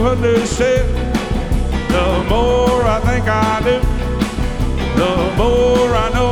understand. The more I think I do, the more I know